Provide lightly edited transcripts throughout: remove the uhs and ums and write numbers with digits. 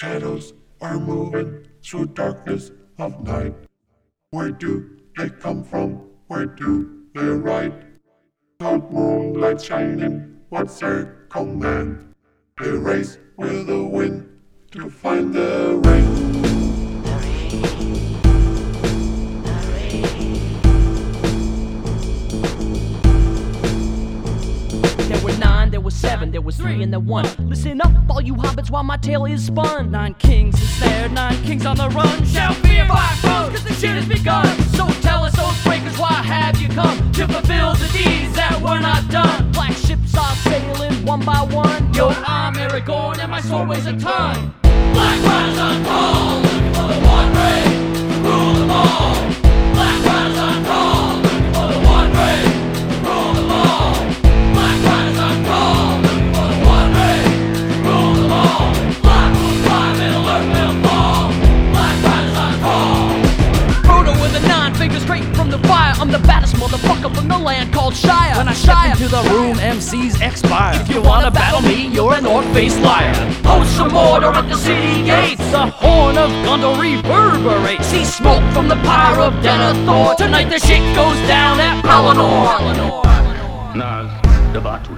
Shadows are moving through darkness of night. Where do they come from? Where do they ride? Cold moonlight shining, what's their command? They race with the wind to find the rain. There was 7, there was 3, and then 1. Listen up, all you hobbits, while my tale is spun. 9 kings ensnared, 9 kings on the run. Shout fear, fire froze, cause the shit has begun. So tell us, oath breakers, why have you come to fulfill the deeds that were not done? Black ships are sailing one by one. Yo, I'm Aragorn, and my sword weighs a ton. Black riders on call, looking for the one ray to rule them all. Black riders on call, looking for the one ray to rule them all. Straight from the fire, I'm the baddest motherfucker from the land called Shire. When I step into the room, MCs expire. If you wanna battle me, you're an orc-faced liar. Hosts of Mordor at the city gates. The horn of Gondor reverberates. See smoke from the pyre of Denethor. Tonight the shit goes down at Pelennor. Nag, the battle.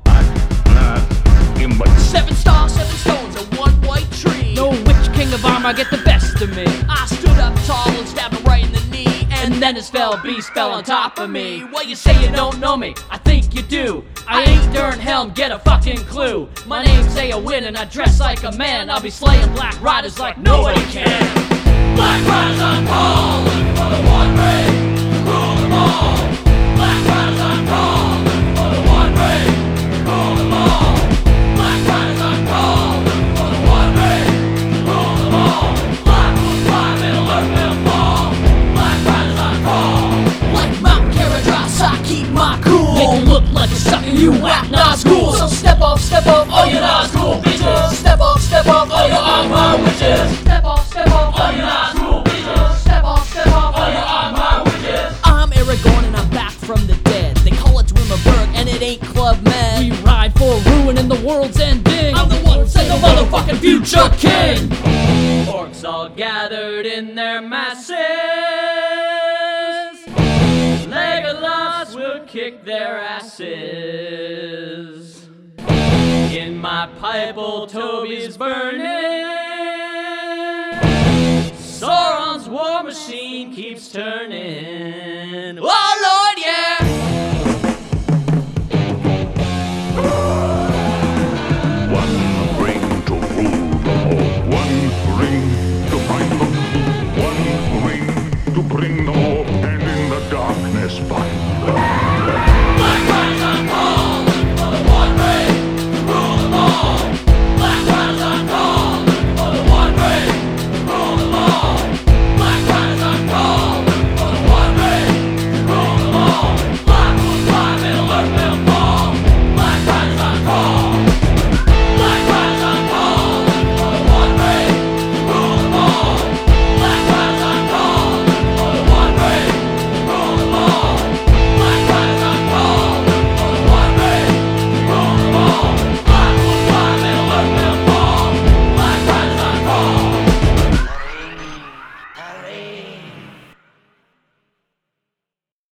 Nag, 7 stars, 7 stones, and 1 white tree. No witch king of armor get the best of me. I stood up tall and stabbed him right in the knee. And then his fell beast fell on top of me. Well, you say you don't know me, I think you do. I ain't Dernhelm, get a fucking clue. My name's Eowyn and I dress like a man. I'll be slaying black riders like nobody can. Black riders on call, looking for the one ray to rule them all. Black riders on call, looking for the one ray to rule them all. Black riders on call, looking for the one ray to rule them all. Black will climb and alert will fall. Like Mount Caradras, I keep my cool. Make you look like a sucker, you act Nazgul. So step up, all you Nazgul bitches. Step up, all you Angmar witches. Step up, all you Nazgul bitches. Step up, all you Angmar witches. I'm Aragorn and I'm back from the dead. They call it Dwimmerberg and it ain't Club Med. We ride for ruin and the world's ending. I'm the one saying the motherfucking future king. Orcs all gathered in their masses. Legolas will kick their asses. In my pipe, old Toby's burning. Sauron's war machine keeps turning. Oh, Lord!